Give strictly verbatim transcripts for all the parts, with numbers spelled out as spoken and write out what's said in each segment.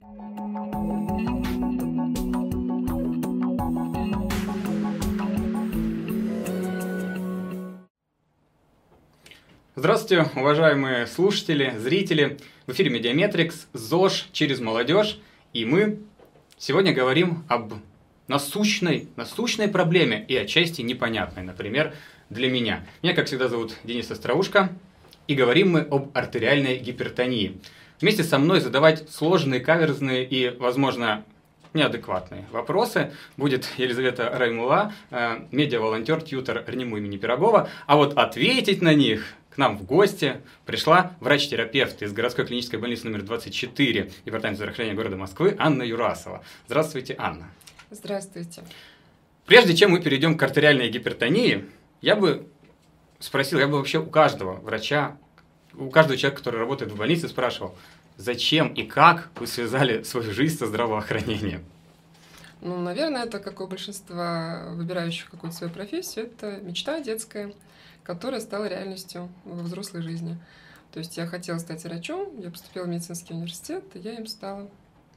Здравствуйте, уважаемые слушатели, зрители. В эфире Медиаметрикс, ЗОЖ через молодежь. И мы сегодня говорим об насущной, насущной проблеме и отчасти непонятной, например, для меня. Меня, как всегда, зовут Денис Остроушко. И говорим мы об артериальной гипертонии. Вместе со мной задавать сложные, каверзные и, возможно, неадекватные вопросы будет Елизавета Раймула, медиа-волонтер, тьютор РНИМУ имени Пирогова. А вот ответить на них к нам в гости пришла врач-терапевт из городской клинической больницы номер двадцать четыре Департамента здравоохранения города Москвы Анна Юрасова. Здравствуйте, Анна. Здравствуйте. Прежде чем мы перейдем к артериальной гипертонии, я бы спросил, я бы вообще у каждого врача, у каждого человека, который работает в больнице, спрашивал, зачем и как вы связали свою жизнь со здравоохранением? Ну, наверное, это, как у большинства выбирающих какую-то свою профессию, это мечта детская, которая стала реальностью во взрослой жизни. То есть я хотела стать врачом, я поступила в медицинский университет, и я им стала.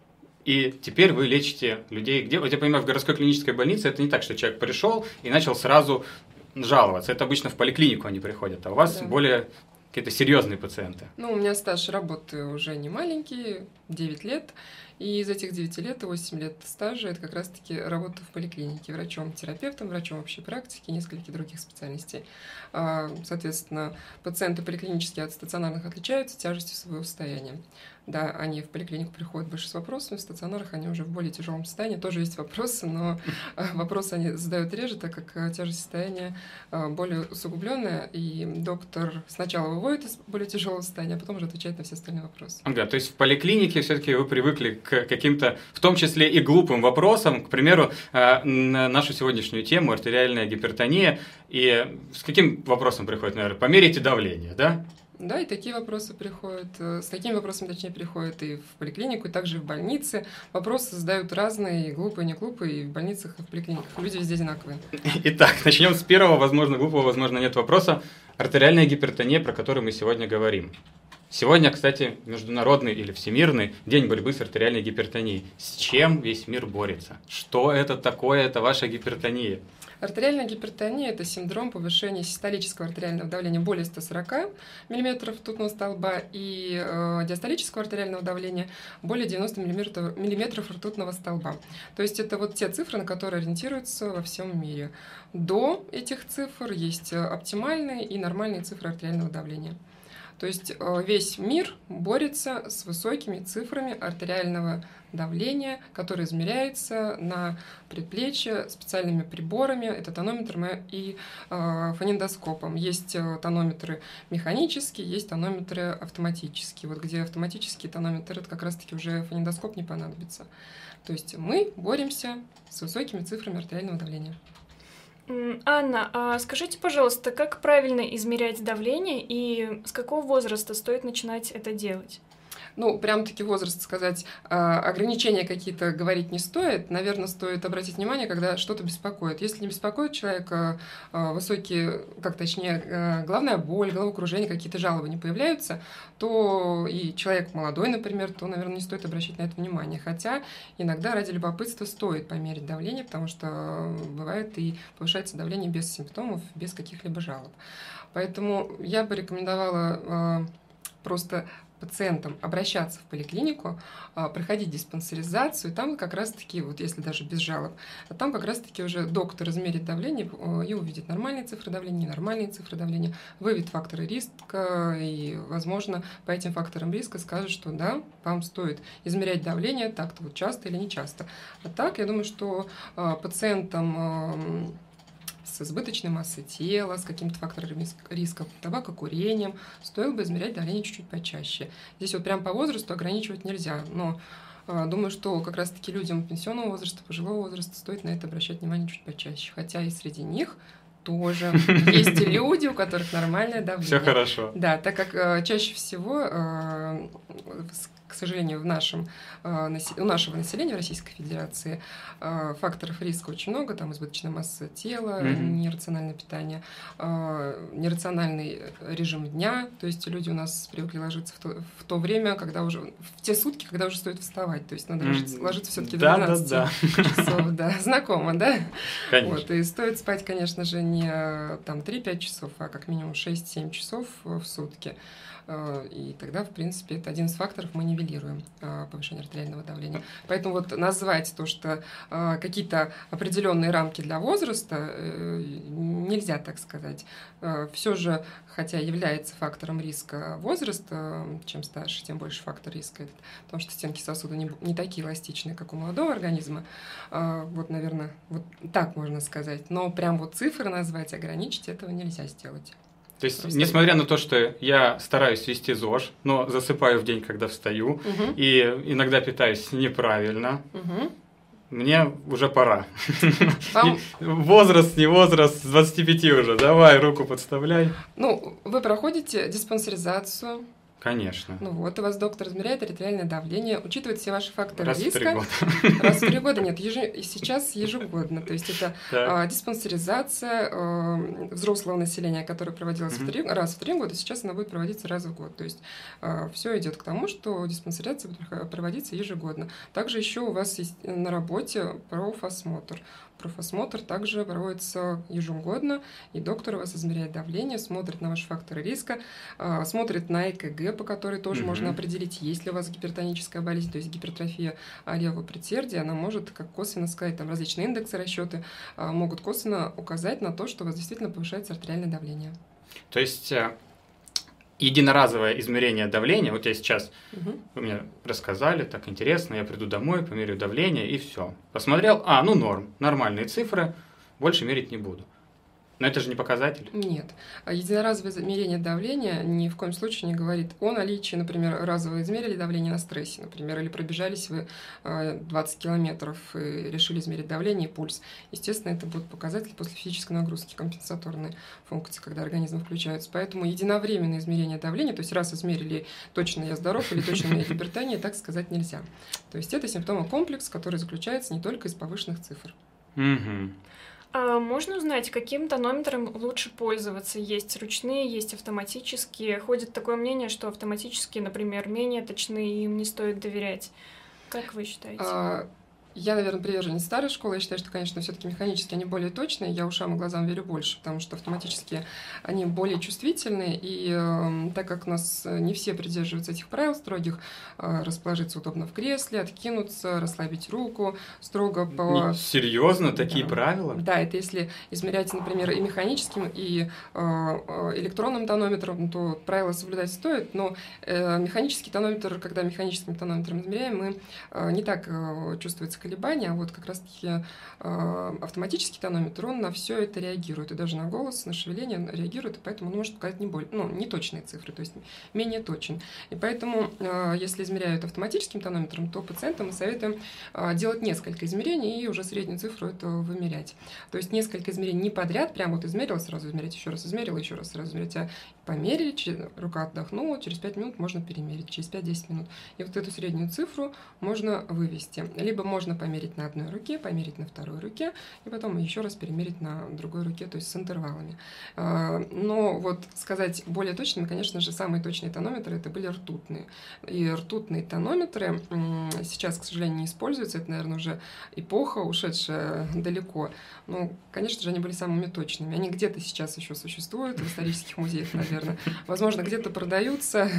И теперь вы лечите людей где? Вот я понимаю, в городской клинической больнице это не так, что человек пришел и начал сразу жаловаться. Это обычно в поликлинику они приходят, а у вас да. более какие-то серьезные пациенты. Ну, у меня стаж работы уже не маленький, девять лет. И из этих девяти лет, восемь лет стажа, это как раз-таки работа в поликлинике врачом-терапевтом, врачом общей практики и нескольких других специальностей. Соответственно, пациенты поликлинические от стационарных отличаются тяжестью своего состояния. Да, они в поликлинику приходят больше с вопросами, в стационарах они уже в более тяжелом состоянии. Тоже есть вопросы, но вопросы они задают реже, так как тяжесть состояния более усугубленная, и доктор сначала выводит из более тяжелого состояния, а потом уже отвечает на все остальные вопросы. Ага, то есть в поликлинике все-таки вы привыкли к каким-то, в том числе и глупым вопросам, к примеру, на нашу сегодняшнюю тему артериальная гипертония. И с каким вопросом приходит, наверное, померите давление, да? Да, и такие вопросы приходят, с такими вопросами, точнее, приходят и в поликлинику, и также в больнице. Вопросы задают разные, и глупые, и не глупые, и в больницах, и в поликлиниках. Люди везде одинаковые. Итак, начнем с первого, возможно, глупого, возможно, нет вопроса. Артериальная гипертония, про которую мы сегодня говорим. Сегодня, кстати, международный или всемирный день борьбы с артериальной гипертонией. С чем весь мир борется? Что это такое, это ваша гипертония? Артериальная гипертония – это синдром повышения систолического артериального давления более ста сорока миллиметров ртутного столба и э, диастолического артериального давления более девяноста миллиметров ртутного столба. То есть это вот те цифры, на которые ориентируются во всем мире. До этих цифр есть оптимальные и нормальные цифры артериального давления. То есть весь мир борется с высокими цифрами артериального давления, которое измеряется на предплечье специальными приборами, это тонометром и э, фонендоскопом. Есть тонометры механические, есть тонометры автоматические. Вот где автоматический тонометр, это как раз-таки уже фонендоскоп не понадобится. То есть мы боремся с высокими цифрами артериального давления. Анна, а скажите, пожалуйста, как правильно измерять давление и с какого возраста стоит начинать это делать? Ну, прям-таки возраст сказать, ограничения какие-то говорить не стоит. Наверное, стоит обратить внимание, когда что-то беспокоит. Если не беспокоит человека высокие, как точнее, головная боль, головокружение, какие-то жалобы не появляются, то и человек молодой, например, то, наверное, не стоит обращать на это внимание. Хотя иногда ради любопытства стоит померить давление, потому что бывает и повышается давление без симптомов, без каких-либо жалоб. Поэтому я бы рекомендовала просто пациентам обращаться в поликлинику, проходить диспансеризацию, там как раз-таки, вот если даже без жалоб, там как раз-таки уже доктор измерит давление и увидит нормальные цифры давления, ненормальные цифры давления, выявит факторы риска и, возможно, по этим факторам риска скажет, что да, вам стоит измерять давление так-то вот часто или не часто. А так, я думаю, что пациентам с избыточной массой тела, с каким-то фактором риска, табакокурением, стоило бы измерять давление чуть-чуть почаще. Здесь вот прям по возрасту ограничивать нельзя, но э, думаю, что как раз-таки людям пенсионного возраста, пожилого возраста стоит на это обращать внимание чуть почаще. Хотя и среди них тоже есть люди, у которых нормальное давление. Все хорошо. Да, так как э, чаще всего э, к сожалению, в нашем, у нашего населения в Российской Федерации факторов риска очень много, там избыточная масса тела, mm-hmm. нерациональное питание, нерациональный режим дня, то есть люди у нас привыкли ложиться в то, в то время, когда уже, в те сутки, когда уже стоит вставать, то есть надо mm-hmm. ложиться, ложиться все-таки до двенадцати да, да, да. часов, да, знакомо, да? Конечно. Вот, и стоит спать, конечно же, не там три-пять часов, а как минимум шесть-семь часов в сутки. И тогда, в принципе, это один из факторов, мы нивелируем повышение артериального давления. Поэтому вот назвать то, что какие-то определенные рамки для возраста, нельзя так сказать. Все же, хотя является фактором риска возраста, чем старше, тем больше фактор риска, потому что стенки сосуда не, не такие эластичные, как у молодого организма. Вот, наверное, вот так можно сказать. Но прям вот цифры назвать, ограничить, этого нельзя сделать. То есть, Просто... несмотря на то, что я стараюсь вести ЗОЖ, но засыпаю в день, когда встаю, угу. и иногда питаюсь неправильно, угу. мне уже пора. Вам... Возраст, не возраст, с двадцати пяти уже. Давай, руку подставляй. Ну, вы проходите диспансеризацию. Конечно. Ну вот, у вас доктор измеряет артериальное давление, учитывает все ваши факторы Раз риска. Раз в три года. Раз в три года, нет, еж... сейчас ежегодно. То есть это а, диспансеризация а, взрослого населения, которая проводилась mm-hmm. в три... раз в три года, сейчас она будет проводиться раз в год. То есть а, все идет к тому, что диспансеризация будет проводиться ежегодно. Также еще у вас есть на работе профосмотр. Профосмотр также проводится ежегодно, и доктор у вас измеряет давление, смотрит на ваши факторы риска, смотрит на ЭКГ, по которой тоже mm-hmm. можно определить, есть ли у вас гипертоническая болезнь, то есть гипертрофия левого предсердия, она может как косвенно сказать, там различные индексы расчеты могут косвенно указать на то, что у вас действительно повышается артериальное давление. То есть единоразовое измерение давления, вот я сейчас, угу. вы мне рассказали, так интересно, я приду домой, померяю давление и все. Посмотрел, а, ну норм, нормальные цифры, больше мерить не буду. Но это же не показатель? Нет. Единоразовое измерение давления ни в коем случае не говорит о наличии, например, разово измерили давление на стрессе, например, или пробежались вы двадцать километров и решили измерить давление и пульс. Естественно, это будут показатели после физической нагрузки, компенсаторные функции, когда организм включается. Поэтому единовременное измерение давления, то есть раз измерили, точно я здоров или точно у меня гипертония, так сказать нельзя. То есть это симптомокомплекс, который заключается не только из повышенных цифр. Угу. А можно узнать, каким тонометром лучше пользоваться? Есть ручные, есть автоматические. Ходит такое мнение, что автоматические, например, менее точные, и им не стоит доверять. Как вы считаете? А... Я, наверное, приверженец старой школы. Я считаю, что, конечно, все-таки механически они более точные. Я ушам и глазам верю больше, потому что автоматически они более чувствительны. И э, так как у нас не все придерживаются этих правил строгих, э, расположиться удобно в кресле, откинуться, расслабить руку, строго по... Серьезно? Такие да. правила? Да, это если измерять, например, и механическим, и э, электронным тонометром, то правила соблюдать стоит. Но э, механический тонометр, когда механическим тонометром измеряем, мы э, не так э, чувствуется колебания, а вот как раз-таки э, автоматический тонометр, он на все это реагирует, и даже на голос, на шевеление реагирует, и поэтому он может показать не более, ну, не точные цифры, то есть менее точен. И поэтому, э, если измеряют автоматическим тонометром, то пациентам мы советуем э, делать несколько измерений и уже среднюю цифру этого вымерять. То есть несколько измерений не подряд, прям вот измерила, сразу измерять, еще раз измерила, еще раз сразу измерять, а померили, рука отдохнула, через пять минут можно перемерить, через пять-десять минут. И вот эту среднюю цифру можно вывести. Либо можно померить на одной руке, померить на второй руке, и потом еще раз перемерить на другой руке, то есть с интервалами. Но вот сказать более точными, конечно же, самые точные тонометры это были ртутные. И ртутные тонометры сейчас, к сожалению, не используются, это, наверное, уже эпоха, ушедшая далеко. Но, конечно же, они были самыми точными. Они где-то сейчас еще существуют, в исторических музеях, наверное. Возможно, где-то продаются,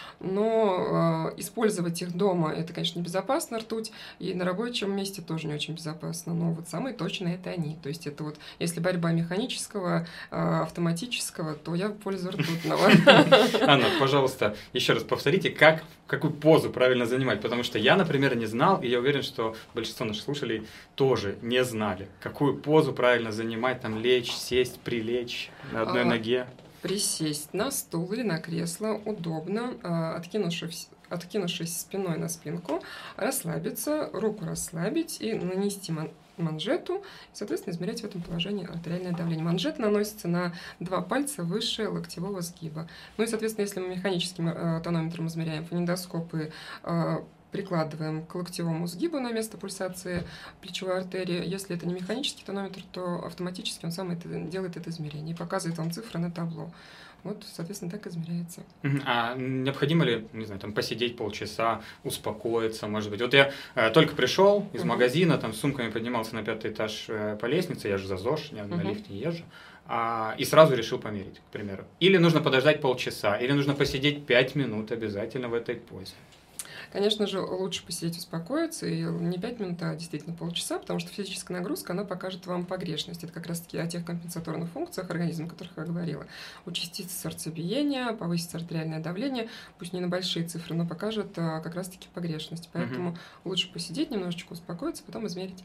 но использовать их дома, это, конечно, небезопасно, ртуть, и на рабочем месте тоже не очень безопасно, но вот самые точные это они. То есть это вот, если борьба механического, автоматического, то я в пользу ртутного. Анна, пожалуйста, еще раз повторите, как, какую позу правильно занимать, потому что я, например, не знал, и я уверен, что большинство наших слушателей тоже не знали, какую позу правильно занимать, там лечь, сесть, прилечь на одной а, ноге. Присесть на стул или на кресло удобно, откинувшись откинувшись спиной на спинку, расслабиться, руку расслабить и нанести манжету и, соответственно, измерять в этом положении артериальное давление. Манжет наносится на два пальца выше локтевого сгиба. Ну и, соответственно, если мы механическим э, тонометром измеряем фонендоскоп и э, прикладываем к локтевому сгибу на место пульсации плечевой артерии. Если это не механический тонометр, то автоматически он сам это, делает это измерение и показывает вам цифры на табло. Вот, соответственно, так измеряется. А необходимо ли, не знаю, там посидеть полчаса, успокоиться, может быть? Вот я э, только пришел из uh-huh. магазина, там с сумками поднимался на пятый этаж э, по лестнице, я же за ЗОЖ, я uh-huh. на лифте не езжу, а, и сразу решил померить, к примеру. Или нужно подождать полчаса, или нужно посидеть пять минут обязательно в этой позе. Конечно же, лучше посидеть, успокоиться, и не пять минут, а действительно полчаса, потому что физическая нагрузка, она покажет вам погрешность. Это как раз-таки о тех компенсаторных функциях организма, о которых я говорила. Участится сердцебиение, повысится артериальное давление, пусть не на большие цифры, но покажет а, как раз-таки погрешность. Поэтому угу. лучше посидеть, немножечко успокоиться, потом измерить.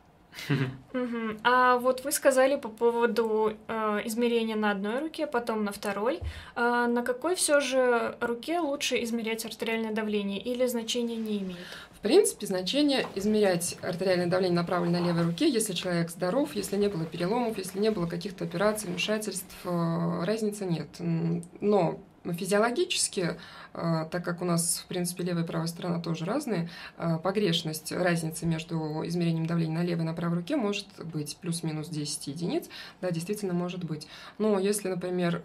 Uh-huh. А вот вы сказали по поводу э, измерения на одной руке, потом на второй. Э, на какой все же руке лучше измерять артериальное давление или значения не имеет? В принципе, значение измерять артериальное давление на правой и на левой руке, если человек здоров, если не было переломов, если не было каких-то операций, вмешательств, э, разницы нет. Но физиологически, так как у нас, в принципе, левая и правая сторона тоже разные, погрешность, разница между измерением давления на левой и на правой руке может быть плюс-минус десять единиц, да, действительно может быть. Но если, например,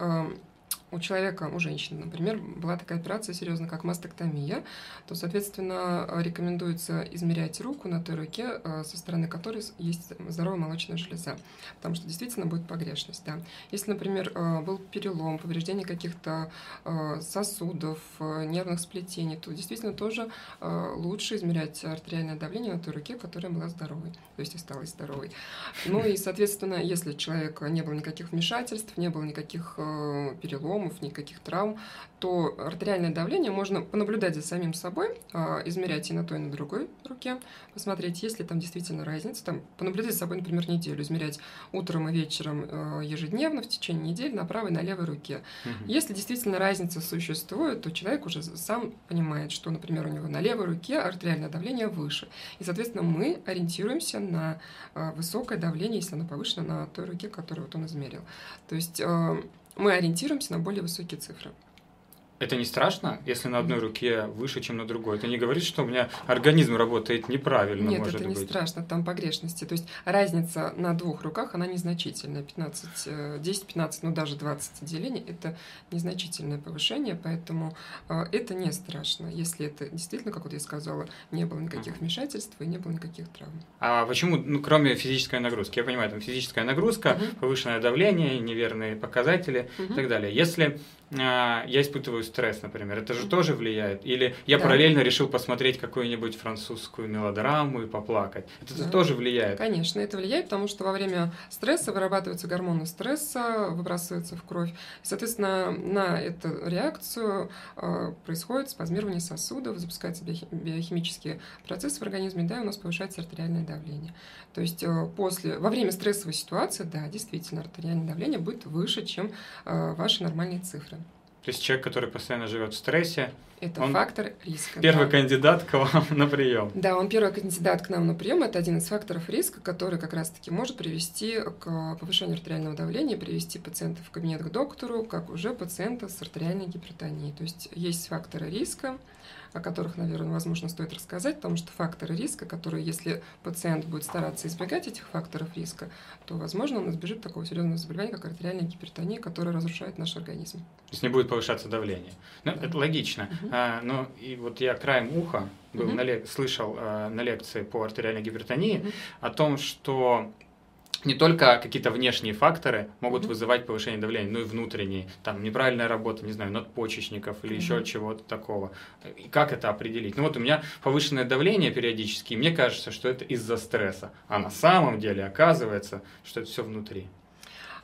у человека, у женщины, например, была такая операция серьезная, как мастектомия, то, соответственно, рекомендуется измерять руку на той руке, со стороны которой есть здоровая молочная железа, потому что действительно будет погрешность. Да. Если, например, был перелом, повреждение каких-то сосудов, нервных сплетений, то действительно тоже лучше измерять артериальное давление на той руке, которая была здоровой, то есть осталась здоровой. Ну и, соответственно, если у человека не было никаких вмешательств, не было никаких переломов, никаких травм, то артериальное давление можно понаблюдать за самим собой, измерять и на той, и на другой руке, посмотреть, есть ли там действительно разница, там, понаблюдать за собой, например, неделю, измерять утром и вечером ежедневно в течение недели на правой и на левой руке. Угу. Если действительно разница существует, то человек уже сам понимает, что, например, у него на левой руке артериальное давление выше. И, соответственно, мы ориентируемся на высокое давление, если оно повышено на той руке, которую вот он измерил. То есть мы ориентируемся на более высокие цифры. Это не страшно, если на одной руке выше, чем на другой? Это не говорит, что у меня организм работает неправильно, Нет, может это не быть? страшно, там погрешности. То есть разница на двух руках, она незначительная. пятнадцать, десять-пятнадцать, ну даже двадцать делений – это незначительное повышение, поэтому э, это не страшно, если это действительно, как вот я сказала, не было никаких вмешательств и не было никаких травм. А почему, ну, кроме физической нагрузки? Я понимаю, там физическая нагрузка, угу. повышенное давление, неверные показатели угу. и так далее. Если э, я испытываю стресс, например, это же тоже влияет? Или я да. параллельно решил посмотреть какую-нибудь французскую мелодраму и поплакать? Это да. тоже влияет? Конечно, это влияет, потому что во время стресса вырабатываются гормоны стресса, выбрасываются в кровь. И, соответственно, на эту реакцию э, происходит спазмирование сосудов, запускаются биохимические процессы в организме, да, и у нас повышается артериальное давление. То есть э, после, во время стрессовой ситуации, да, действительно, артериальное давление будет выше, чем э, ваши нормальные цифры. То есть человек, который постоянно живет в стрессе, это фактор риска. Первый да. кандидат к вам на прием. Да, он первый кандидат к нам на прием. Это один из факторов риска, который как раз-таки может привести к повышению артериального давления, привести пациента в кабинет к доктору, как уже пациента с артериальной гипертонией. То есть есть факторы риска, о которых, наверное, возможно, стоит рассказать, потому что факторы риска, которые, если пациент будет стараться избегать этих факторов риска, то, возможно, он избежит такого серьезного заболевания, как артериальная гипертония, которая разрушает наш организм. То есть не будет повышаться давление. Ну, да. Это логично. Угу. А, но и вот я краем уха был угу. на лек- слышал а, на лекции по артериальной гипертонии угу. о том, что не только какие-то внешние факторы могут mm-hmm. вызывать повышение давления, но и внутренние, там неправильная работа, не знаю, надпочечников или mm-hmm. еще чего-то такого. И как это определить? Ну вот у меня повышенное давление периодически, и мне кажется, что это из-за стресса, а на самом деле оказывается, что это все внутри.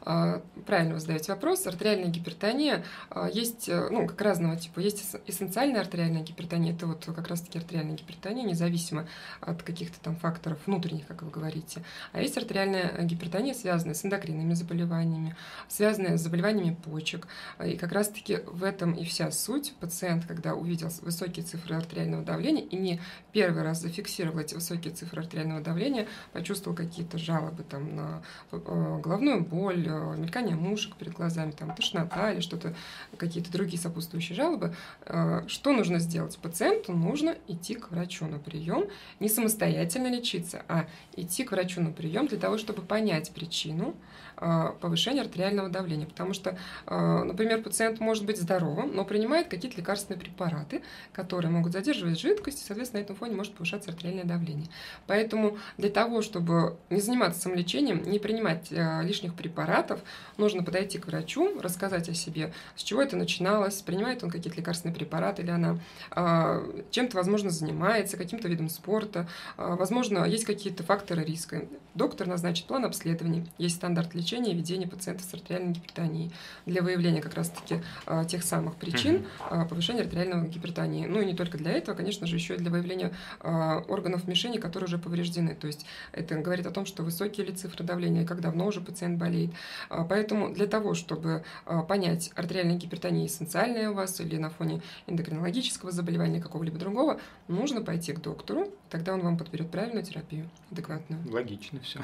Правильно вы задаете вопрос. Артериальная гипертония есть, ну, как разного типа. Есть эссенциальная артериальная гипертония, это вот как раз-таки артериальная гипертония, независимо от каких-то там факторов внутренних, как вы говорите. А есть артериальная гипертония, связанная с эндокринными заболеваниями, связанная с заболеваниями почек. И как раз-таки в этом и вся суть. Пациент, когда увидел высокие цифры артериального давления и не первый раз зафиксировал эти высокие цифры артериального давления, почувствовал какие-то жалобы там, на головную боль, мелькание мушек перед глазами, там, тошнота или что-то, какие-то другие сопутствующие жалобы, что нужно сделать? Пациенту нужно идти к врачу на прием, не самостоятельно лечиться, а идти к врачу на прием для того, чтобы понять причину повышения артериального давления. Потому что, например, пациент может быть здоровым, но принимает какие-то лекарственные препараты, которые могут задерживать жидкость, и, соответственно, на этом фоне может повышаться артериальное давление. Поэтому для того, чтобы не заниматься самолечением, не принимать лишних препаратов, нужно подойти к врачу, рассказать о себе, с чего это начиналось, принимает он какие-то лекарственные препараты или она, чем-то, возможно, занимается, каким-то видом спорта, возможно, есть какие-то факторы риска. Доктор назначит план обследований, есть стандарт лечения и ведения пациентов с артериальной гипертонией для выявления как раз-таки тех самых причин повышения артериальной гипертонии. Ну и не только для этого, конечно же, еще и для выявления органов мишени, которые уже повреждены. То есть это говорит о том, что высокие ли цифры давления, и как давно уже пациент болеет. Поэтому для того, чтобы понять, артериальная гипертония эссенциальная у вас или на фоне эндокринологического заболевания какого-либо другого, нужно пойти к доктору, тогда он вам подберет правильную терапию, адекватную. Логично все.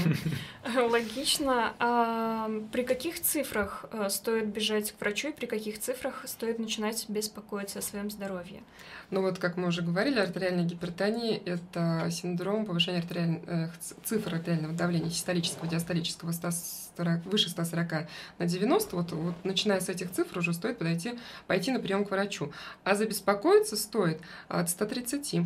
Логично. А при каких цифрах стоит бежать к врачу и при каких цифрах стоит начинать беспокоиться о своем здоровье? Ну вот, как мы уже говорили, артериальная гипертония – это синдром повышения артериальных, цифр артериального давления систолического, диастолического ста сорока, выше ста сорока на девяносто. Вот, вот начиная с этих цифр уже стоит подойти, пойти на прием к врачу. А забеспокоиться стоит от ста тридцати.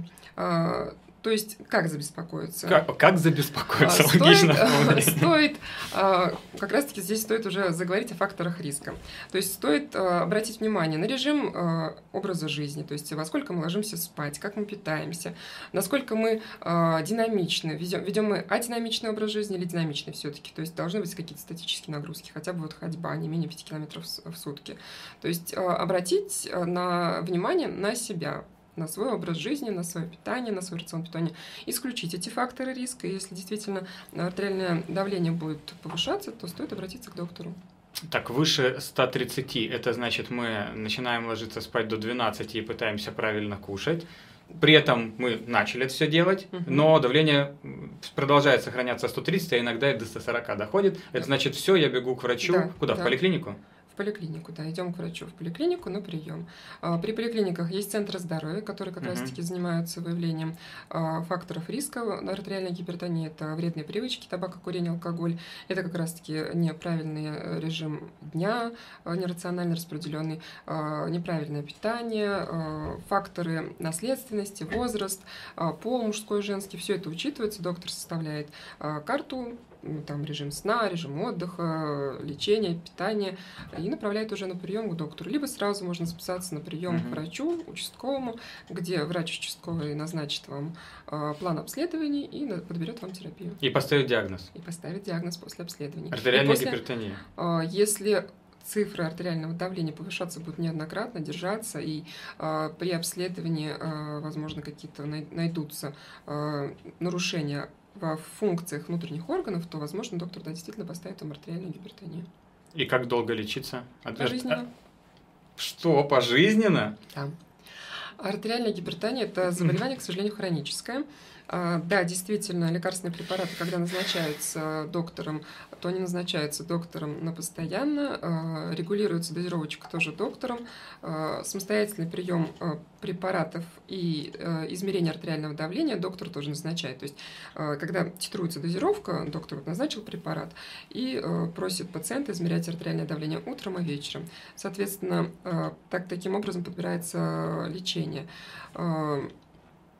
То есть, как забеспокоиться? Как, как забеспокоиться? А, стоит, стоит а, как раз-таки здесь стоит уже заговорить о факторах риска. То есть, стоит а, обратить внимание на режим а, образа жизни, то есть, во сколько мы ложимся спать, как мы питаемся, насколько мы а, динамичны, ведем, ведем мы адинамичный образ жизни или динамичный все-таки. То есть, должны быть какие-то статические нагрузки, хотя бы вот ходьба не менее пяти километров в сутки. То есть, а, обратить на внимание на себя, на свой образ жизни, на свое питание, на свой рацион питания, исключить эти факторы риска. И если действительно артериальное давление будет повышаться, то стоит обратиться к доктору. Так, выше ста тридцати, это значит, мы начинаем ложиться спать до двенадцати и пытаемся правильно кушать. При этом мы начали это все делать, uh-huh. но давление продолжает сохраняться сто тридцать, а иногда и до ста сорока доходит. Это да. значит, все, я бегу к врачу. Да, Куда? Да. В поликлинику? В поликлинику, да, идем к врачу в поликлинику на прием. При поликлиниках есть центры здоровья, которые как uh-huh. раз-таки занимаются выявлением факторов риска артериальной гипертонии. Это вредные привычки, табакокурение, алкоголь. Это как раз-таки неправильный режим дня, нерационально распределенный, неправильное питание, факторы наследственности, возраст, пол мужской, женский. Все это учитывается, доктор составляет карту, там режим сна, режим отдыха, лечения, питания, и направляет уже на прием к доктору. Либо сразу можно записаться на прием uh-huh. к врачу, участковому, где врач участковый назначит вам э, план обследований и подберет вам терапию. И поставит диагноз. И поставит диагноз после обследования. Артериальная после, гипертония. Э, если цифры артериального давления повышаться будут неоднократно, держаться, и э, при обследовании, э, возможно, какие-то най- найдутся э, нарушения в функциях внутренних органов, то, возможно, доктор да, действительно поставит вам артериальную гипертонию. И как долго лечиться? Пожизненно. Что, пожизненно? Да. Артериальная гипертония – это заболевание, к сожалению, хроническое. Да, действительно, лекарственные препараты, когда назначаются доктором, то они назначаются доктором на постоянно, регулируется дозировочка тоже доктором, самостоятельный прием препаратов и измерение артериального давления доктор тоже назначает. То есть, когда титруется дозировка, доктор вот назначил препарат и просит пациента измерять артериальное давление утром и вечером. Соответственно, так, таким образом подбирается лечение.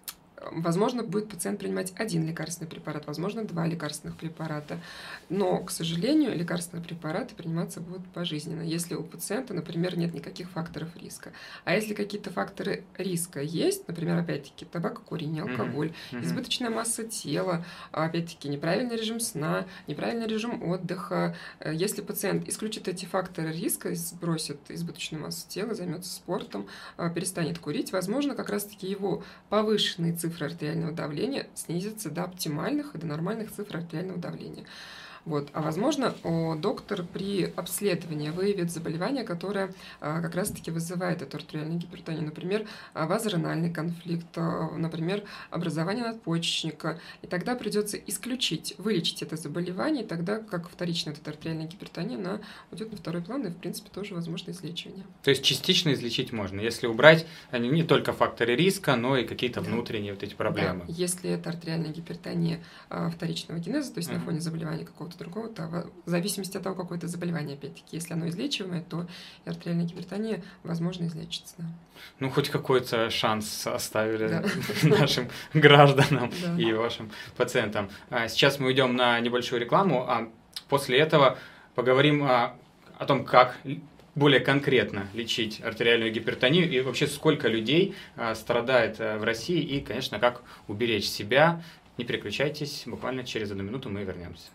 Возможно, будет пациент принимать один лекарственный препарат, возможно, два лекарственных препарата. Но, к сожалению, лекарственные препараты приниматься будут пожизненно, если у пациента, например, нет никаких факторов риска. А если какие-то факторы риска есть, например, опять-таки табакокурение, алкоголь, mm-hmm. избыточная масса тела, опять-таки неправильный режим сна, неправильный режим отдыха, если пациент исключит эти факторы риска, сбросит избыточную массу тела, займется спортом, перестанет курить, возможно, как раз-таки его повышенные цифры артериального давления снизится до оптимальных и до нормальных цифр артериального давления. Вот. А возможно, доктор при обследовании выявит заболевание, которое как раз-таки вызывает эту артериальную гипертонию. Например, вазоренальный конфликт, например, образование надпочечника. И тогда придется исключить, вылечить это заболевание, и тогда как вторичная эта артериальная гипертония, она уйдет на второй план, и в принципе тоже возможно излечивание. То есть частично излечить можно, если убрать не только факторы риска, но и какие-то да. внутренние вот эти проблемы. Да. Если это артериальная гипертония вторичного генеза, то есть uh-huh. на фоне заболевания какого-то другого, то в зависимости от того, какое это заболевание, опять-таки, если оно излечиваемое, то артериальная гипертония, возможно, излечится. Да. Ну, хоть какой-то шанс оставили да. нашим гражданам да. и вашим пациентам. Сейчас мы уйдем на небольшую рекламу, а после этого поговорим о, о том, как более конкретно лечить артериальную гипертонию и вообще сколько людей страдает в России и, конечно, как уберечь себя. Не переключайтесь, буквально через одну минуту мы вернемся.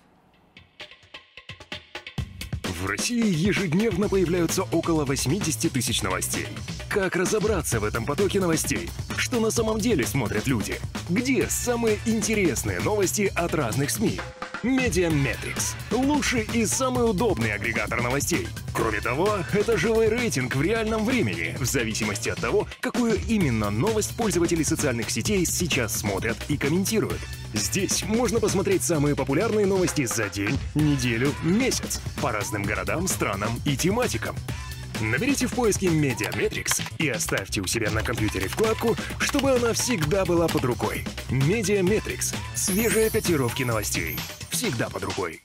В России ежедневно появляются около восемьдесят тысяч новостей. Как разобраться в этом потоке новостей? Что на самом деле смотрят люди? Где самые интересные новости от разных СМИ? Медиаметрикс – лучший и самый удобный агрегатор новостей. Кроме того, это живой рейтинг в реальном времени, в зависимости от того, какую именно новость пользователи социальных сетей сейчас смотрят и комментируют. Здесь можно посмотреть самые популярные новости за день, неделю, месяц по разным городам, странам и тематикам. Наберите в поиске Медиаметрикс и оставьте у себя на компьютере вкладку, чтобы она всегда была под рукой. Медиаметрикс – свежие котировки новостей. Всегда под рукой.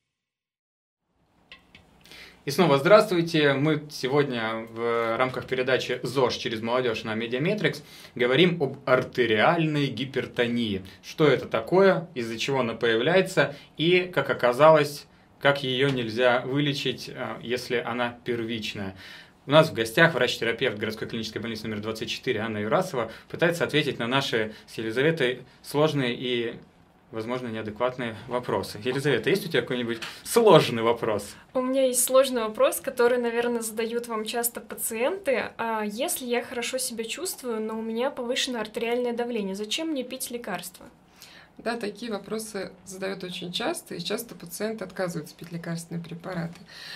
И снова здравствуйте. Мы сегодня в рамках передачи ЗОЖ через молодежь на Медиаметрикс говорим об артериальной гипертонии. Что это такое, из-за чего она появляется и, как оказалось, как ее нельзя вылечить, если она первичная. У нас в гостях врач-терапевт городской клинической больницы номер двадцать четыре Анна Юрасова пытается ответить на наши с Елизаветой сложные и, возможно, неадекватные вопросы. Елизавета, есть у тебя какой-нибудь сложный вопрос? У меня есть сложный вопрос, который, наверное, задают вам часто пациенты. А если я хорошо себя чувствую, но у меня повышенное артериальное давление, зачем мне пить лекарства? Да, такие вопросы задают очень часто, и часто пациенты отказываются пить лекарственные препараты.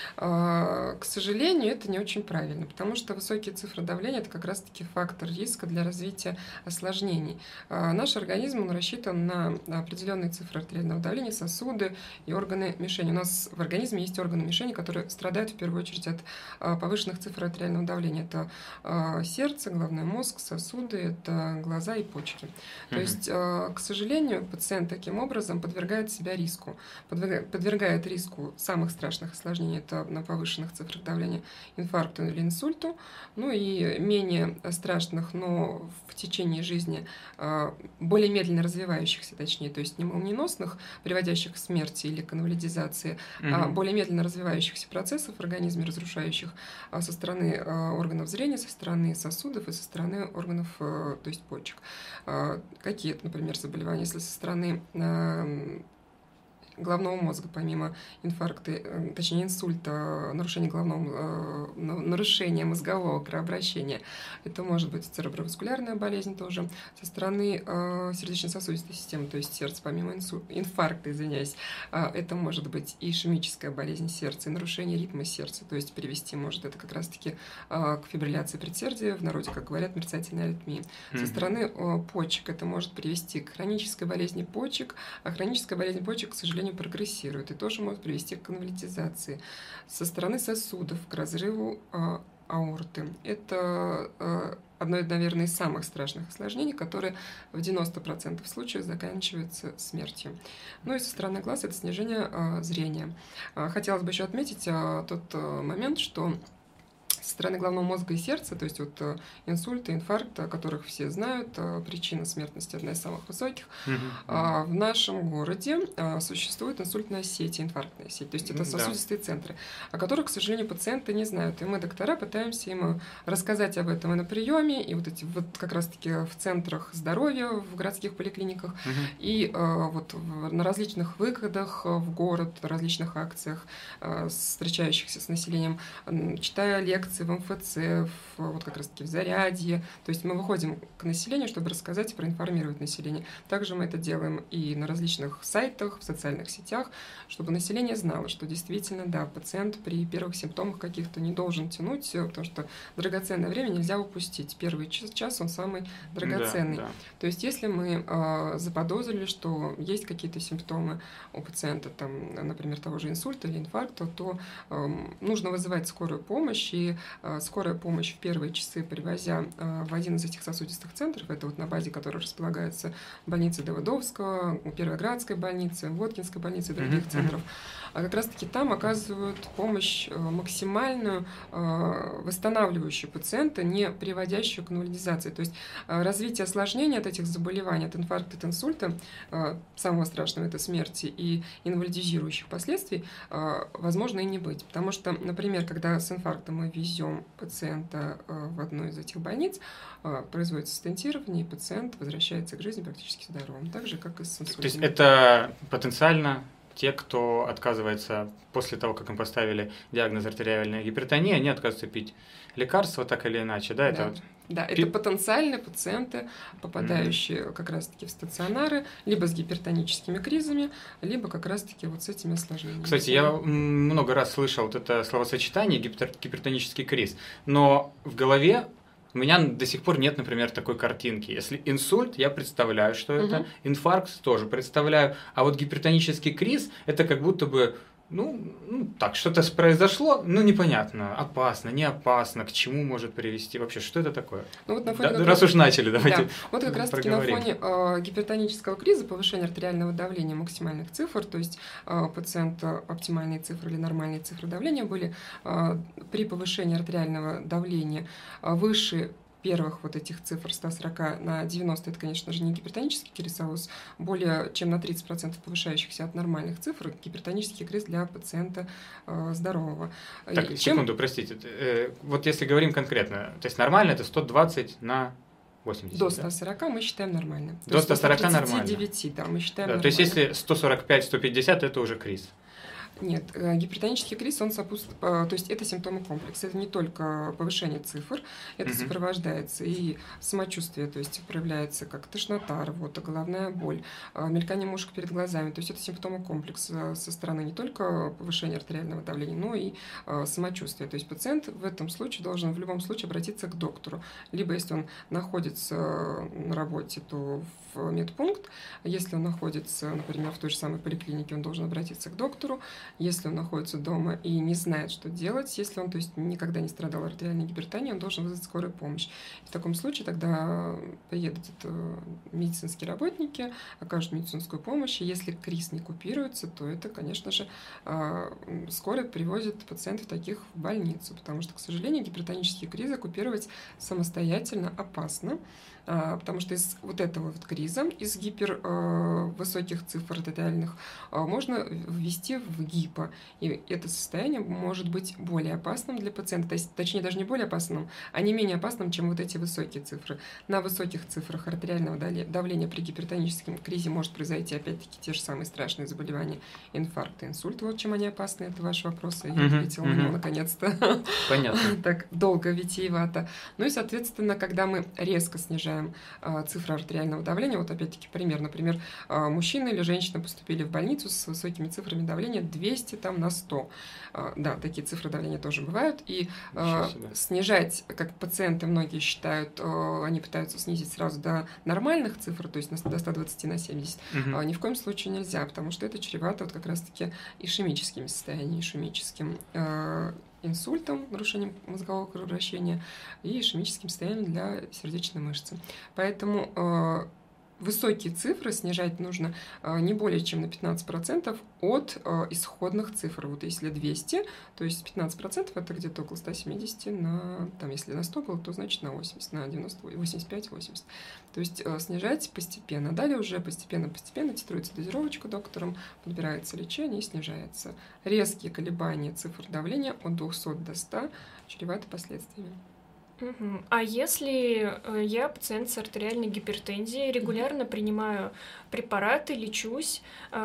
К сожалению, это не очень правильно, потому что высокие цифры давления – это как раз-таки фактор риска для развития осложнений. Наш организм он рассчитан на определенные цифры артериального давления, сосуды и органы мишени. У нас в организме есть органы мишени, которые страдают в первую очередь от повышенных цифр артериального давления. Это сердце, головной мозг, сосуды, это глаза и почки. Mm-hmm. То есть, к сожалению, пациент таким образом подвергает себя риску, подвергает, подвергает риску самых страшных осложнений, это на повышенных цифрах давления, инфаркту или инсульту, ну и менее страшных, но в течение жизни более медленно развивающихся, точнее, то есть не молниеносных, приводящих к смерти или к инвалидизации, mm-hmm. а более медленно развивающихся процессов в организме, разрушающих со стороны органов зрения, со стороны сосудов и со стороны органов, то есть почек. Какие это, например, заболевания, если со стороны э, головного мозга, помимо инфаркта, э, точнее инсульта, нарушения головного, э, нарушения мозгового кровообращения, это может быть цереброваскулярная болезнь тоже, со стороны э, сердечно-сосудистой системы, то есть сердце, помимо инсу, инфаркта, извиняюсь, э, это может быть и ишемическая болезнь сердца, и нарушение ритма сердца, то есть привести может это как раз-таки э, к фибрилляции предсердия, в народе, как говорят, мерцательной аритмии. Mm-hmm. Со стороны э, почек это может привести к хронической болезни почек, а хроническая болезнь почек, к сожалению, прогрессирует и тоже может привести к инвалидизации. Со стороны сосудов к разрыву э, аорты. Это э, одно, наверное, из самых страшных осложнений, которое в девяноста процентах случаев заканчивается смертью. Ну и со стороны глаз это снижение э, зрения. Хотелось бы еще отметить э, тот э, момент, что со стороны головного мозга и сердца, то есть вот инсульт и инфаркт, о которых все знают, причина смертности одна из самых высоких. Uh-huh. В нашем городе существует инсультная сеть и инфарктная сеть, то есть это сосудистые да. центры, о которых, к сожалению, пациенты не знают. И мы, доктора, пытаемся им рассказать об этом и на приеме, и вот эти вот как раз-таки в центрах здоровья, в городских поликлиниках, uh-huh. и вот на различных выходах в город, на различных акциях, встречающихся с населением, читая лекции в эм эф цэ, в, вот как раз-таки в Зарядье. То есть мы выходим к населению, чтобы рассказать и проинформировать население. Также мы это делаем и на различных сайтах, в социальных сетях, чтобы население знало, что действительно, да, пациент при первых симптомах каких-то не должен тянуть, потому что драгоценное время нельзя упустить. Первый час, час он самый драгоценный. Да, да. То есть если мы э, заподозрили, что есть какие-то симптомы у пациента, там, например, того же инсульта или инфаркта, то э, нужно вызывать скорую помощь, и э, скорая помощь в первые часы, привозя э, в один из этих сосудистых центров, это вот на базе которой располагается больница Давыдовского, Первоградская больница, Воткинская больница и других mm-hmm. центров, а как раз-таки там оказывают помощь э, максимальную, э, восстанавливающую пациента, не приводящую к инвалидизации. То есть э, развитие осложнений от этих заболеваний, от инфаркта, от инсульта, э, самого страшного это смерти и инвалидизирующих последствий, э, возможно и не быть. Потому что, например, когда с инфарктом мы везем пациента э, в одну из этих больниц, э, производится стентирование, и пациент возвращается к жизни практически здоровым, так же, как и с инсультом. То есть это потенциально те, кто отказывается после того, как им поставили диагноз артериальная гипертония, они отказываются пить лекарства так или иначе, да? Это да. вот... Да, это потенциальные пациенты, попадающие mm-hmm. как раз-таки в стационары, либо с гипертоническими кризами, либо как раз-таки вот с этими осложнениями. Кстати, я много раз слышал вот это словосочетание гипер... гипертонический криз, но в голове у меня до сих пор нет, например, такой картинки. Если инсульт, я представляю, что это, угу. инфаркт тоже представляю, а вот гипертонический криз, это как будто бы, ну, ну так, что-то произошло, ну, непонятно, опасно, не опасно, к чему может привести, вообще, что это такое? Ну, вот на фоне да, раз, раз уж начали, давайте да. Вот как раз-таки на фоне э, гипертонического криза, повышения артериального давления максимальных цифр, то есть э, пациента оптимальные цифры или нормальные цифры давления были э, при повышении артериального давления э, выше первых вот этих цифр сто сорок на девяносто, это, конечно же, не гипертонический криз, более чем на тридцать процентов повышающихся от нормальных цифр, гипертонический криз для пациента э, здорового. Так, и секунду, чем... простите. Э, вот если говорим конкретно, то есть нормально это сто двадцать на восемьдесят, до ста сорока да? Мы считаем нормально. До ста сорока нормально. до девяти, да, мы считаем да, нормально. То есть если сто сорок пять - сто пятьдесят, это уже криз. Нет, гипертонический криз, он сопутствует, то есть это симптомы комплекса, это не только повышение цифр, это uh-huh. сопровождается и самочувствие, то есть проявляется как тошнота, рвота, головная боль, мелькание мушек перед глазами, то есть это симптомы комплекса со стороны не только повышения артериального давления, но и самочувствия. То есть пациент в этом случае должен в любом случае обратиться к доктору, либо если он находится на работе, то в медпункт, если он находится, например, в той же самой поликлинике, он должен обратиться к доктору. Если он находится дома и не знает, что делать, если он, то есть, никогда не страдал артериальной гипертонией, он должен вызвать скорую помощь. В таком случае тогда приедут медицинские работники, окажут медицинскую помощь, и если криз не купируется, то это, конечно же, скорая привозит пациентов таких в больницу, потому что, к сожалению, гипертонические кризы купировать самостоятельно опасно, потому что из вот этого вот криза, из гипервысоких цифр артериальных, можно ввести в гипо, и это состояние может быть более опасным для пациента, то есть, точнее, даже не более опасным, а не менее опасным, чем вот эти высокие цифры. На высоких цифрах артериального давления при гипертоническом кризе может произойти, опять-таки, те же самые страшные заболевания, инфаркт и инсульт. Вот чем они опасны, это ваш вопрос, я uh-huh, ответила uh-huh. на него наконец-то. Понятно. Так долго, витиевато. Ну и, соответственно, когда мы резко снижаем цифры артериального давления, вот опять-таки пример, например, мужчина или женщина поступили в больницу с высокими цифрами давления двести там, на сто. Да, такие цифры давления тоже бывают. И снижать, как пациенты многие считают, они пытаются снизить сразу до нормальных цифр, то есть до ста двадцати на семьдесят, угу. ни в коем случае нельзя, потому что это чревато вот как раз-таки ишемическими состояниями, ишемическим инсультом, нарушением мозгового кровообращения и ишемическим состоянием для сердечной мышцы. Поэтому высокие цифры снижать нужно не более чем на пятнадцать процентов от исходных цифр. Вот если двести, то есть пятнадцать процентов это где-то около сто семьдесят, на, там, если на сто было, то значит на восемьдесят, на девяносто, восемьдесят пять восемьдесят. То есть снижать постепенно. Далее уже постепенно-постепенно титруется дозировочка доктором, подбирается лечение и снижается. Резкие колебания цифр давления от двухсот до ста чреваты последствиями. Угу. А если я пациент с артериальной гипертензией, регулярно угу. принимаю препараты, лечусь,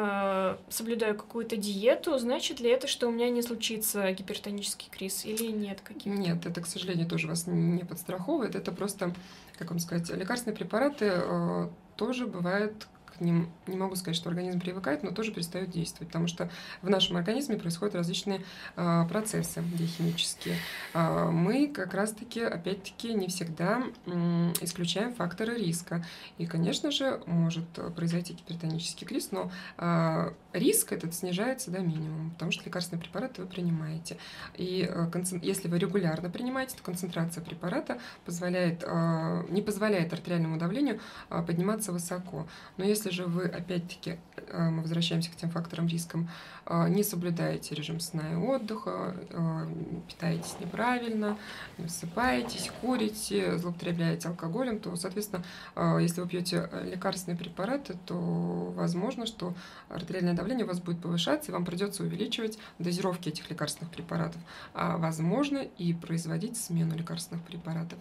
э, соблюдаю какую-то диету, значит ли это, что у меня не случится гипертонический криз или нет? Каких-то? Нет, это, к сожалению, тоже вас не подстраховывает. Это просто, как вам сказать, лекарственные препараты э, тоже бывают... Не, не могу сказать, что организм привыкает, но тоже перестает действовать, потому что в нашем организме происходят различные а, процессы биохимические. А, мы как раз-таки, опять-таки, не всегда м, исключаем факторы риска. И, конечно же, может произойти гипертонический криз, но а, риск этот снижается до минимума, потому что лекарственные препараты вы принимаете. И а, концент... если вы регулярно принимаете, то концентрация препарата позволяет, а, не позволяет артериальному давлению а, подниматься высоко. Но если же вы, опять-таки, мы возвращаемся к тем факторам рискам, не соблюдаете режим сна и отдыха, питаетесь неправильно, не высыпаетесь, курите, злоупотребляете алкоголем, то, соответственно, если вы пьете лекарственные препараты, то возможно, что артериальное давление у вас будет повышаться, и вам придется увеличивать дозировки этих лекарственных препаратов, а возможно и производить смену лекарственных препаратов.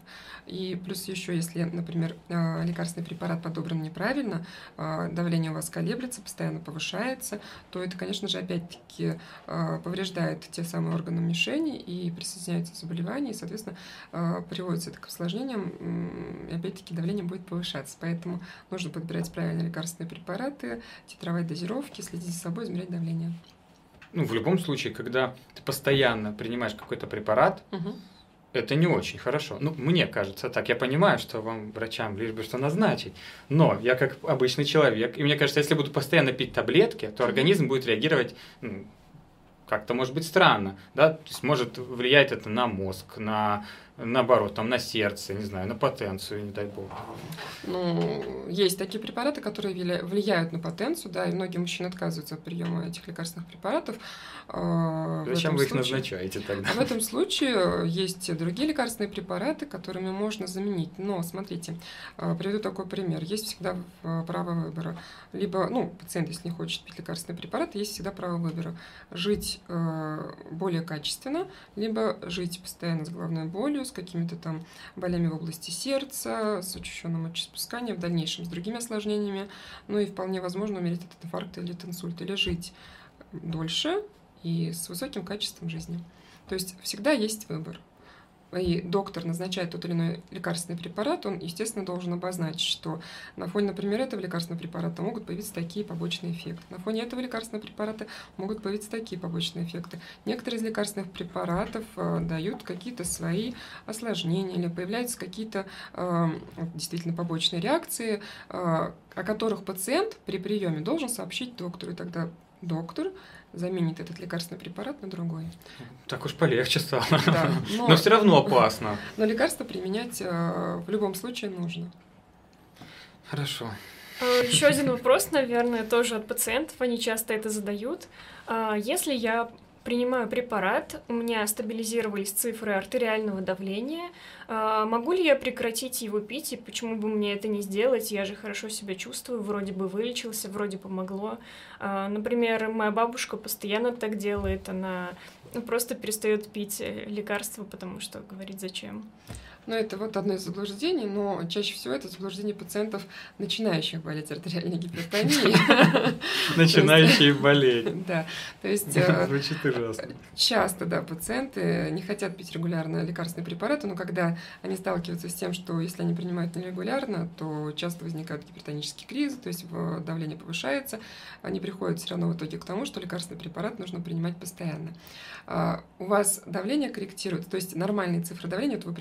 И плюс еще, если, например, лекарственный препарат подобран неправильно, давление у вас колеблется, постоянно повышается, то это, конечно же, опять-таки повреждает те самые органы мишени и присоединяются заболевания, и, соответственно, приводится это к осложнениям, и, опять-таки, давление будет повышаться. Поэтому нужно подбирать правильные лекарственные препараты, титровать дозировки, следить за собой, измерять давление. Ну, в любом случае, когда ты постоянно принимаешь какой-то препарат, угу. это не очень хорошо. Ну, мне кажется так. Я понимаю, что вам, врачам, лишь бы что назначить. Но я как обычный человек, и мне кажется, если буду постоянно пить таблетки, то организм будет реагировать ну, как-то, может быть, странно. Да? То есть может влиять это на мозг, на, наоборот, там, на сердце, не знаю, на потенцию, не дай бог. Ну, есть такие препараты, которые влияют на потенцию, да, и многие мужчины отказываются от приема этих лекарственных препаратов. Зачем вы их случае, назначаете тогда? В этом случае есть другие лекарственные препараты, которыми можно заменить. Но, смотрите, приведу такой пример. Есть всегда право выбора. Либо, ну, пациент, если не хочет пить лекарственные препараты, есть всегда право выбора. Жить более качественно, либо жить постоянно с головной болью, с какими-то там болями в области сердца, с учащенным мочеиспусканием, в дальнейшем с другими осложнениями, ну и вполне возможно умереть от инфаркта или от инсульта, или жить дольше и с высоким качеством жизни. То есть всегда есть выбор. И доктор назначает тот или иной лекарственный препарат, он, естественно, должен обозначить, что на фоне, например, этого лекарственного препарата могут появиться такие побочные эффекты. На фоне этого лекарственного препарата могут появиться такие побочные эффекты. Некоторые из лекарственных препаратов э, дают какие-то свои осложнения или появляются какие-то э, действительно побочные реакции, э, о которых пациент при приеме должен сообщить доктору, и тогда доктор заменит этот лекарственный препарат на другой. Так уж полегче стало. Да, но, но все равно опасно. Но лекарство применять э, в любом случае нужно. Хорошо. Еще один вопрос, наверное, тоже от пациентов. Они часто это задают. Если я принимаю препарат, у меня стабилизировались цифры артериального давления, могу ли я прекратить его пить, и почему бы мне это не сделать? Я же хорошо себя чувствую, вроде бы вылечился, вроде помогло. Например, моя бабушка постоянно так делает, она просто перестает пить лекарства, потому что говорит, зачем. Ну, это вот одно из заблуждений, но чаще всего это заблуждение пациентов, начинающих болеть артериальной гипертонией. Начинающие болеть. Да, то есть... Звучит ужасно. Часто, да, пациенты не хотят пить регулярно лекарственные препараты, но когда они сталкиваются с тем, что если они принимают нерегулярно, то часто возникают гипертонические кризы, то есть давление повышается, они приходят все равно в итоге к тому, что лекарственный препарат нужно принимать постоянно. У вас давление корректируется, то есть нормальные цифры давления, то вы принимаете лекарственный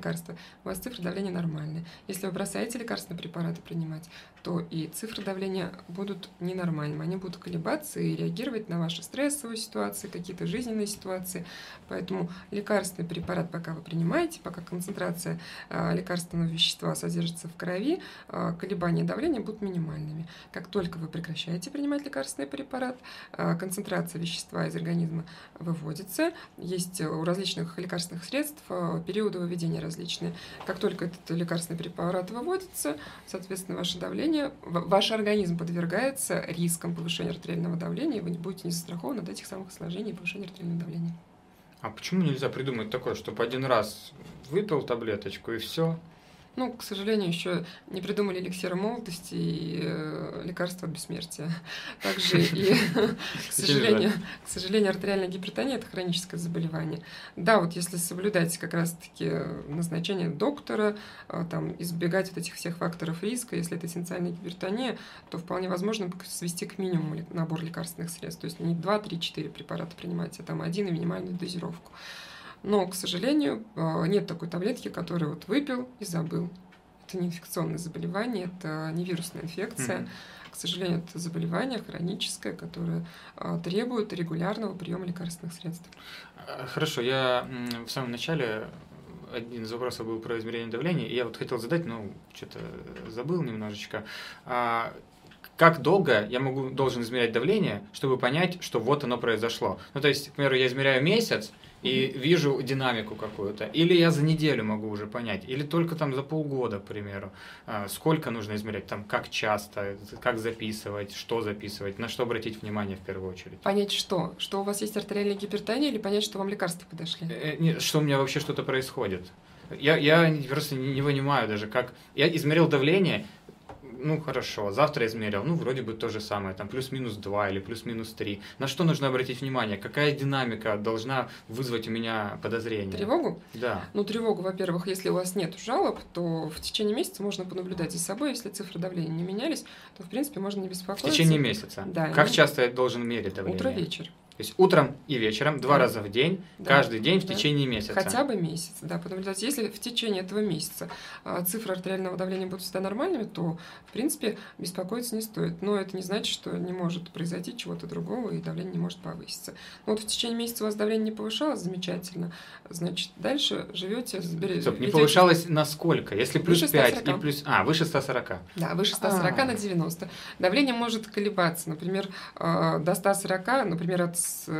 лекарства, у вас цифры давления нормальные. Если вы бросаете лекарственные препараты принимать, то и цифры давления будут ненормальными. Они будут колебаться и реагировать на ваши стрессовые ситуации, какие-то жизненные ситуации. Поэтому лекарственный препарат, пока вы принимаете, пока концентрация э, лекарственного вещества содержится в крови, э, колебания давления будут минимальными. Как только вы прекращаете принимать лекарственный препарат, э, концентрация вещества из организма выводится. Есть у различных лекарственных средств э, периоды выведения различные. Как только этот лекарственный препарат выводится, соответственно, ваше давление ваш организм подвергается рискам повышения артериального давления, и вы не будете не застрахованы от этих самых осложнений и повышения артериального давления. А почему нельзя придумать такое, чтобы один раз выпил таблеточку и все? Ну, к сожалению, еще не придумали эликсира молодости и э, лекарства от бессмертия. Также и, к сожалению, к сожалению, артериальная гипертония – это хроническое заболевание. Да, вот если соблюдать как раз-таки назначение доктора, там, избегать вот этих всех факторов риска, если это эссенциальная гипертония, то вполне возможно свести к минимуму набор лекарственных средств. То есть не два, три, четыре препарата принимать, а там один и минимальную дозировку. Но, к сожалению, нет такой таблетки, которую вот выпил и забыл. Это не инфекционное заболевание, это не вирусная инфекция. Mm-hmm. К сожалению, это заболевание хроническое, которое требует регулярного приема лекарственных средств. Хорошо, я в самом начале один из вопросов был про измерение давления, и я вот хотел задать, но что-то забыл немножечко. Как долго я могу, должен измерять давление, чтобы понять, что вот оно произошло? Ну, то есть, к примеру, я измеряю месяц, и вижу динамику какую-то. Или я за неделю могу уже понять, или только там за полгода, к примеру. Сколько нужно измерять, там, как часто, как записывать, что записывать, на что обратить внимание в первую очередь. Понять что? Что у вас есть артериальная гипертония, или понять, что вам лекарства подошли? Что у меня вообще что-то происходит. Я, я просто не понимаю даже, как... Я измерил давление, ну, хорошо, завтра измерил, ну, вроде бы то же самое, там, плюс-минус два или плюс-минус три. На что нужно обратить внимание? Какая динамика должна вызвать у меня подозрение? Тревогу? Да. Ну, тревогу, во-первых, если у вас нет жалоб, то в течение месяца можно понаблюдать за собой. Если цифры давления не менялись, то, в принципе, можно не беспокоиться. В течение месяца? Да. Как и... часто я должен мерить давление? Утро-вечер. То есть утром и вечером, два да. раза в день, да. каждый день в да. течение месяца. Хотя бы месяц, да, понаблюдать. Если в течение этого месяца а, цифры артериального давления будут всегда нормальными, то, в принципе, беспокоиться не стоит. Но это не значит, что не может произойти чего-то другого, и давление не может повыситься. Но вот в течение месяца у вас давление не повышалось, замечательно. Значит, дальше живете... Стоп, не повышалось на сколько? Если плюс пять и плюс... А, выше ста сорока. Да, выше ста сорока на девяносто. Давление может колебаться. Например, до ста сорока, например, от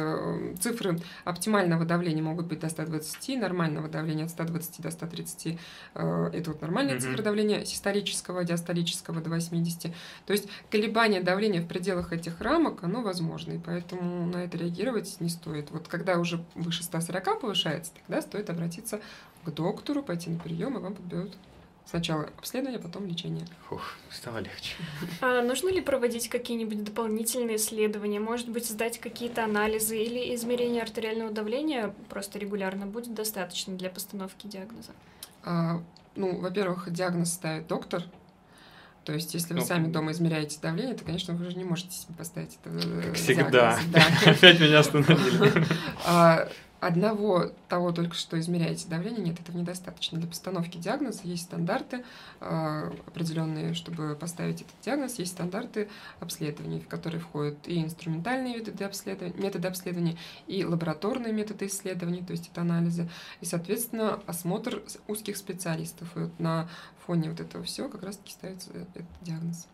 цифры оптимального давления могут быть до ста двадцати, нормального давления от ста двадцати до ста тридцати. Это вот нормальная mm-hmm. цифра давления, систолического, диастолического до восьмидесяти. То есть колебание давления в пределах этих рамок, оно возможно, и поэтому на это реагировать не стоит. Вот когда уже выше ста сорока повышается, тогда стоит обратиться к доктору, пойти на прием, и вам подберут сначала обследование, потом лечение. Фух, стало легче. А нужно ли проводить какие-нибудь дополнительные исследования? Может быть, сдать какие-то анализы или измерение артериального давления просто регулярно будет достаточно для постановки диагноза? А, ну, во-первых, диагноз ставит доктор. То есть, если вы ну, сами дома измеряете давление, то, конечно, вы же не можете себе поставить это диагноз. Как всегда. Да. Опять меня остановили. Одного того только что измеряете давление, нет, этого недостаточно. Для постановки диагноза есть стандарты э, определенные, чтобы поставить этот диагноз, есть стандарты обследований, в которые входят и инструментальные методы обследования, методы обследования, и лабораторные методы исследований, то есть это анализы, и, соответственно, осмотр узких специалистов. И вот на фоне вот этого всего как раз-таки ставится этот диагноз.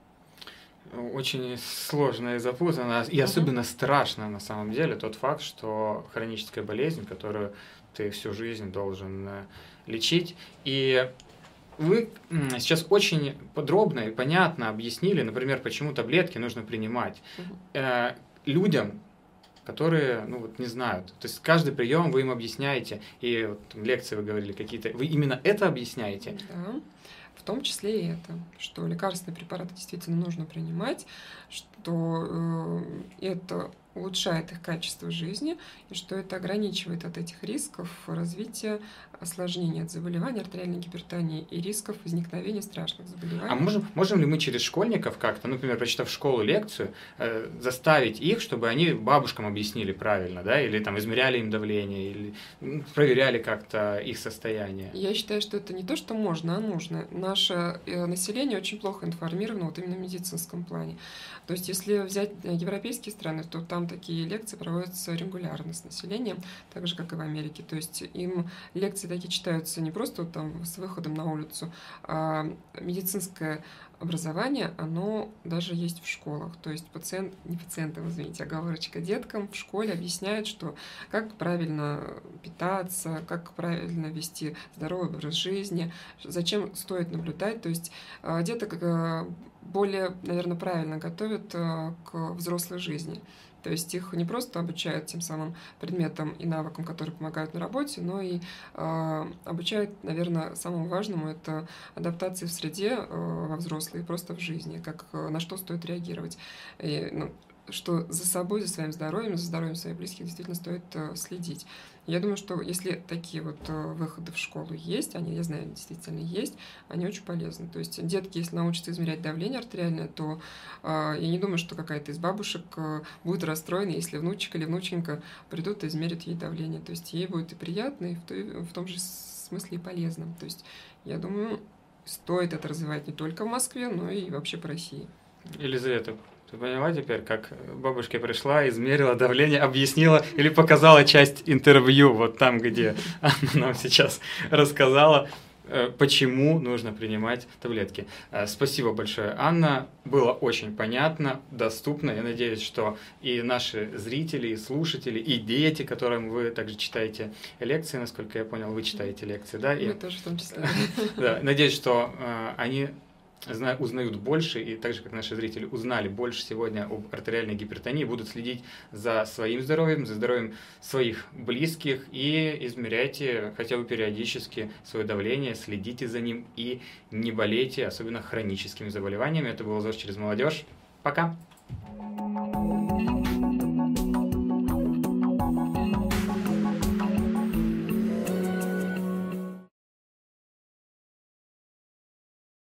Очень сложно и запутанно, и особенно страшно на самом деле тот факт, что хроническая болезнь, которую ты всю жизнь должен лечить, и вы сейчас очень подробно и понятно объяснили, например, почему таблетки нужно принимать э, людям, которые, ну вот, не знают. То есть каждый прием вы им объясняете, и вот, там, лекции вы говорили какие-то, вы именно это объясняете? Да. В том числе и это, что лекарственные препараты действительно нужно принимать, что э, это улучшает их качество жизни, и что это ограничивает от этих рисков развития осложнений от заболеваний артериальной гипертонии и рисков возникновения страшных заболеваний. А можем, можем ли мы через школьников как-то, например, прочитав в школу лекцию, э, заставить их, чтобы они бабушкам объяснили правильно, да, или там измеряли им давление, или ну, проверяли как-то их состояние? Я считаю, что это не то, что можно, а нужно. Наше э, население очень плохо информировано вот именно в медицинском плане. То есть, если взять европейские страны, то там такие лекции проводятся регулярно с населением, так же, как и в Америке. То есть, им лекции такие читаются не просто вот там с выходом на улицу, а медицинское образование, оно даже есть в школах. То есть пациент, не пациентам, извините, оговорочка, деткам в школе объясняют, что как правильно питаться, как правильно вести здоровый образ жизни, зачем стоит наблюдать. То есть деток более, наверное, правильно готовят к взрослой жизни. То есть их не просто обучают тем самым предметам и навыкам, которые помогают на работе, но и э, обучают, наверное, самому важному — это адаптации в среде э, во взрослой, просто в жизни, как на что стоит реагировать. И, ну, что за собой, за своим здоровьем, за здоровьем своих близких действительно стоит э, следить. Я думаю, что если такие вот э, выходы в школу есть, они, я знаю, действительно есть, они очень полезны. То есть детки, если научатся измерять давление артериальное, то э, я не думаю, что какая-то из бабушек э, будет расстроена, если внучек или внученька придут и измерят ей давление. То есть ей будет и приятно, и в, той, в том же смысле и полезно. То есть я думаю, стоит это развивать не только в Москве, но и вообще по России. Елизавета, ты поняла теперь, как бабушка пришла, измерила давление, объяснила или показала часть интервью, вот там, где она нам сейчас рассказала, почему нужно принимать таблетки. Спасибо большое, Анна. Было очень понятно, доступно. Я надеюсь, что и наши зрители, и слушатели, и дети, которым вы также читаете лекции, насколько я понял, вы читаете лекции, да? Мы тоже в том числе. Да, надеюсь, что они узнают больше, и так же, как наши зрители узнали больше сегодня об артериальной гипертонии, будут следить за своим здоровьем, за здоровьем своих близких, и измеряйте хотя бы периодически свое давление, следите за ним и не болейте, особенно хроническими заболеваниями. Это был ЗОЖ через молодежь. Пока!